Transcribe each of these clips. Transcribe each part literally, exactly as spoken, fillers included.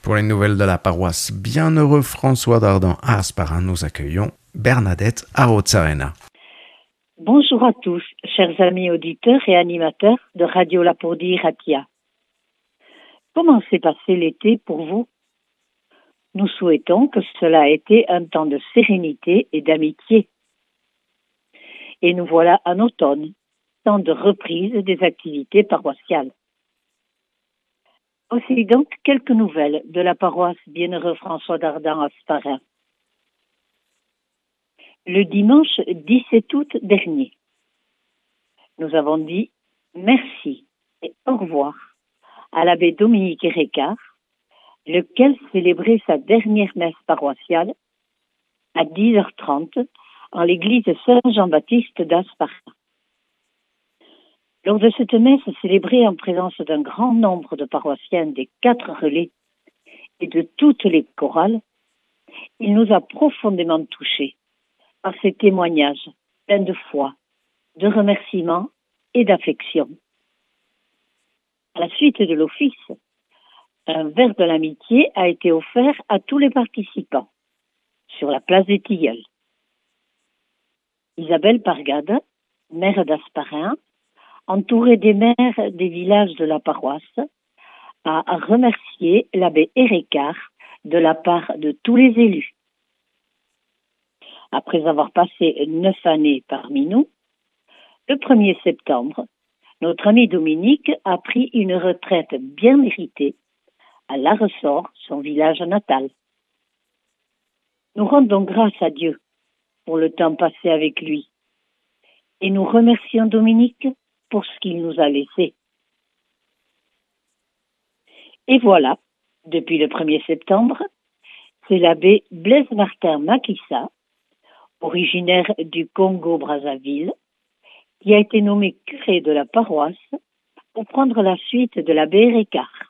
Pour les nouvelles de la paroisse Bienheureux François d'Ardan à Hasparren, nous accueillons Bernadette Arozarena. Bonjour à tous, chers amis auditeurs et animateurs de Radio Lapourdie Ratia. Comment s'est passé l'été pour vous? Nous souhaitons que cela ait été un temps de sérénité et d'amitié. Et nous voilà en automne, temps de reprise des activités paroissiales. Voici donc quelques nouvelles de la paroisse Bienheureux François d'Ardan à Hasparren. Le dimanche dix-sept août dernier, nous avons dit merci et au revoir à l'abbé Dominique Erécart, lequel célébrait sa dernière messe paroissiale à dix heures trente en l'église Saint-Jean-Baptiste d'Hasparren. Lors de cette messe célébrée en présence d'un grand nombre de paroissiens des quatre relais et de toutes les chorales, il nous a profondément touchés par ses témoignages pleins de foi, de remerciements et d'affection. À la suite de l'office, un verre de l'amitié a été offert à tous les participants sur la place des Tilleuls. Isabelle Pargade, maire d'Hasparren, entourée des maires des villages de la paroisse, a remercié l'abbé Erécart de la part de tous les élus. Après avoir passé neuf années parmi nous, le premier septembre, notre ami Dominique a pris une retraite bien méritée à La Ressort, son village natal. Nous rendons grâce à Dieu pour le temps passé avec lui et nous remercions Dominique pour ce qu'il nous a laissé. Et voilà, depuis le premier septembre, c'est l'abbé Blaise Martin Makissa, originaire du Congo-Brazzaville, qui a été nommé curé de la paroisse pour prendre la suite de l'abbé Erécart.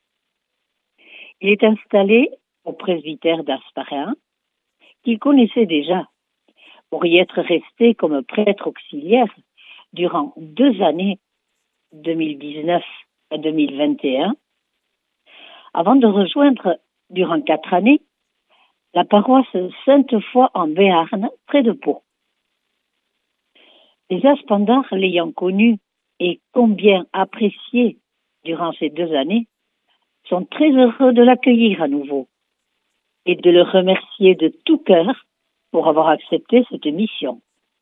Il est installé au presbytère d'Hasparren, qu'il connaissait déjà, pour y être resté comme prêtre auxiliaire durant deux années, deux mille dix-neuf à deux mille vingt et un, avant de rejoindre, durant quatre années, la paroisse Sainte-Foy en Béarn, près de Pau. Les Haspendards l'ayant connu et combien apprécié durant ces deux années, sont très heureux de l'accueillir à nouveau et de le remercier de tout cœur pour avoir accepté cette mission.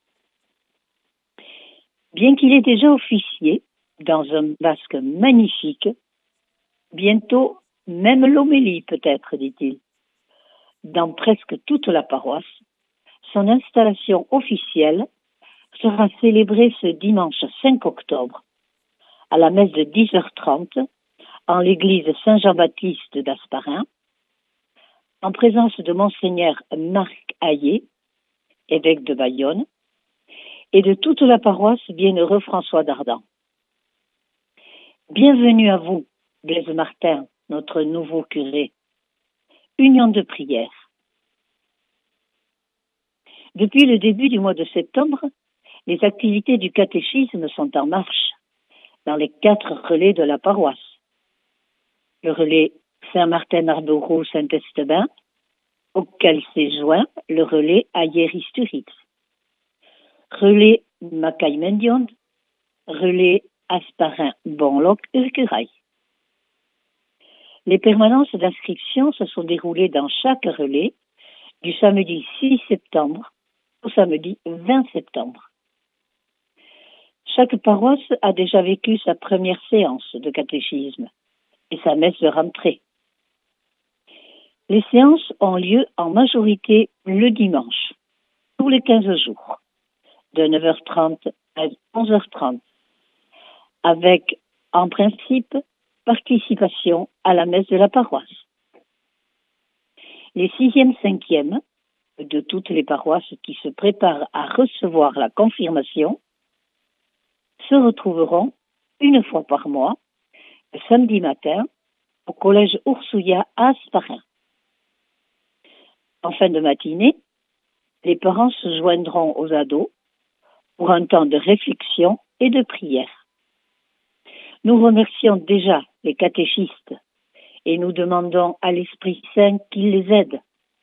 Bien qu'il ait déjà officié dans un basque magnifique, bientôt même l'homélie peut-être, dit-il, dans presque toute la paroisse, son installation officielle sera célébrée ce dimanche cinq octobre à la messe de dix heures trente en l'église Saint-Jean-Baptiste d'Hasparren, en présence de Monseigneur Marc Hayet, évêque de Bayonne, et de toute la paroisse Bienheureux François d'Ardan. Bienvenue à vous, Blaise Martin, notre nouveau curé. Union de prière. Depuis le début du mois de septembre, les activités du catéchisme sont en marche dans les quatre relais de la paroisse. Le relais Saint-Martin-Arborough-Saint-Estebin, auquel s'est joint le relais Ayer-Isturitz. Relais Macaille-Mendion, relais Hasparren-Bonloc-Urcurail. Les permanences d'inscription se sont déroulées dans chaque relais du samedi six septembre au samedi vingt septembre. Chaque paroisse a déjà vécu sa première séance de catéchisme et sa messe de rentrée. Les séances ont lieu en majorité le dimanche, tous les quinze jours, de neuf heures trente à onze heures trente, avec, en principe, participation à la messe de la paroisse. Les sixième, cinquième de toutes les paroisses qui se préparent à recevoir la confirmation se retrouveront une fois par mois, le samedi matin, au collège Oursouya à Hasparren. En fin de matinée, les parents se joindront aux ados pour un temps de réflexion et de prière. Nous remercions déjà les catéchistes et nous demandons à l'Esprit Saint qu'il les aide.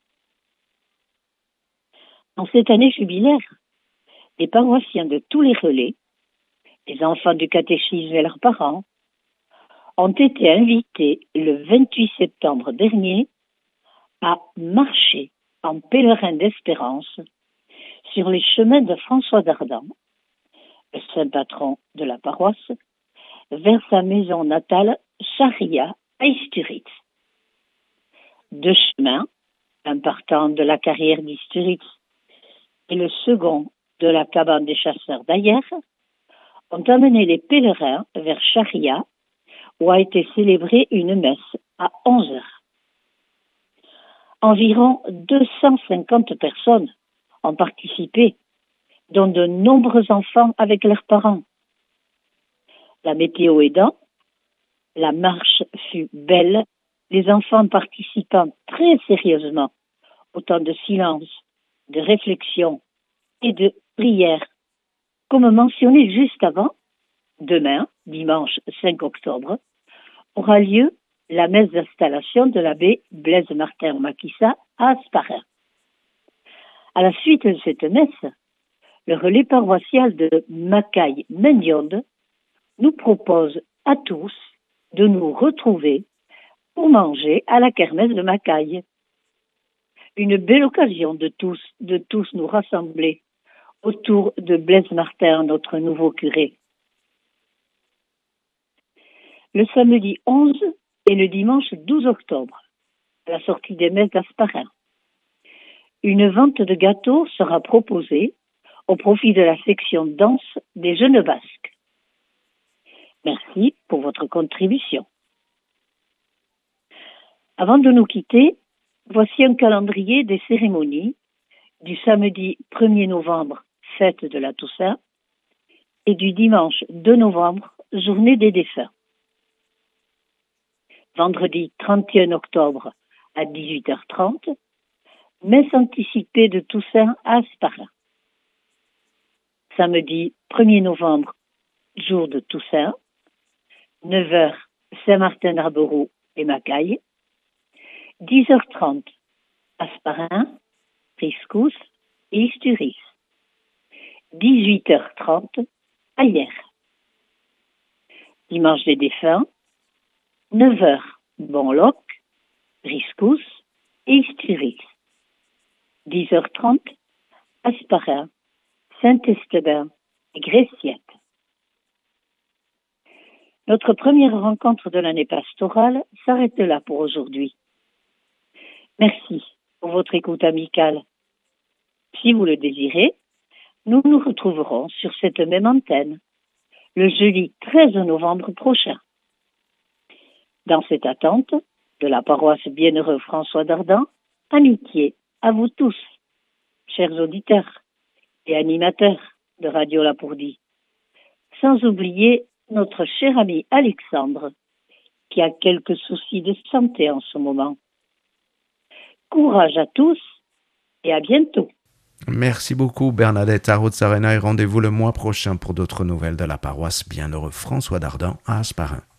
En cette année jubilaire, les paroissiens de tous les relais, les enfants du catéchisme et leurs parents, ont été invités le vingt-huit septembre dernier à marcher en pèlerin d'espérance sur les chemins de François d'Ardan, le saint patron de la paroisse, vers sa maison natale, Charia, à Isturitz. Deux chemins, un partant de la carrière d'Isturitz et le second de la cabane des chasseurs d'Ayer, ont amené les pèlerins vers Charia, où a été célébrée une messe à onze heures. Environ deux cent cinquante personnes ont participé, dont de nombreux enfants avec leurs parents. La météo aidant, la marche fut belle, les enfants participant très sérieusement au temps de silence, de réflexion et de prière. Comme mentionné juste avant, demain, dimanche cinq octobre, aura lieu la messe d'installation de l'abbé Blaise Martin Makissa à Hasparren. À la suite de cette messe, le relais paroissial de Macaille-Mendionde nous propose à tous de nous retrouver pour manger à la kermesse de Macaille. Une belle occasion de tous, de tous nous rassembler autour de Blaise Martin, notre nouveau curé. Le samedi onze et le dimanche douze octobre, à la sortie des messes d'Hasparren, une vente de gâteaux sera proposée au profit de la section danse des Jeunes Basques. Merci pour votre contribution. Avant de nous quitter, voici un calendrier des cérémonies du samedi premier novembre, fête de la Toussaint, et du dimanche deux novembre, journée des défunts. Vendredi trente et un octobre à dix-huit heures trente, messe anticipée de Toussaint à Hasparren. Samedi premier novembre, jour de Toussaint, neuf heures, Saint-Martin d'Arberoux et Macaille, dix heures trente, Hasparren, Riscous et Isturis, dix-huit heures trente, Ayer. Dimanche des défunts, neuf heures, Bonloc, Riscous et Isturis, dix heures trente, Hasparren, Saint-Estébin et Gréciette. Notre première rencontre de l'année pastorale s'arrête là pour aujourd'hui. Merci pour votre écoute amicale. Si vous le désirez, nous nous retrouverons sur cette même antenne le jeudi treize novembre prochain. Dans cette attente de la paroisse Bienheureux François d'Ardan, amitié à vous tous, chers auditeurs et animateurs de Radio Lapourdie. Sans oublier notre cher ami Alexandre, qui a quelques soucis de santé en ce moment. Courage à tous et à bientôt. Merci beaucoup Bernadette Arozarena et rendez-vous le mois prochain pour d'autres nouvelles de la paroisse Bienheureux François d'Ardan à Hasparren.